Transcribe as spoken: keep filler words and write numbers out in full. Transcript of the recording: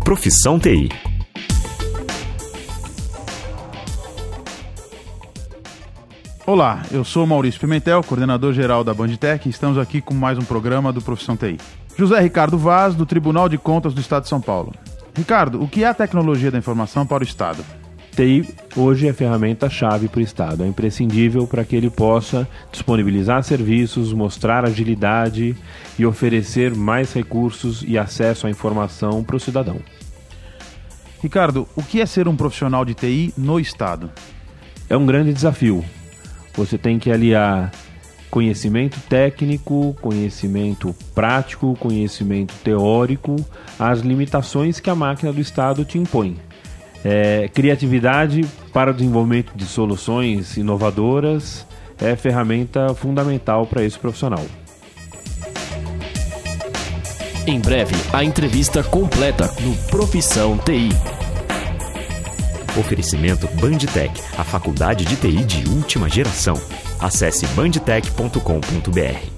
Profissão T I. Olá, eu sou Maurício Pimentel, coordenador-geral da Bandtech, e estamos aqui com mais um programa do Profissão T I. José Ricardo Vaz, do Tribunal de Contas do Estado de São Paulo. Ricardo, o que é a tecnologia da informação para o Estado? T I hoje é ferramenta-chave para o Estado, é imprescindível para que ele possa disponibilizar serviços, mostrar agilidade e oferecer mais recursos e acesso à informação para o cidadão. Ricardo, o que é ser um profissional de T I no Estado? É um grande desafio. Você tem que aliar conhecimento técnico, conhecimento prático, conhecimento teórico às limitações que a máquina do Estado te impõe. É, criatividade para o desenvolvimento de soluções inovadoras é ferramenta fundamental para esse profissional. Em breve, a entrevista completa no Profissão T I. Oferecimento Bandtech, a faculdade de T I de última geração. Acesse bandtech ponto com ponto br.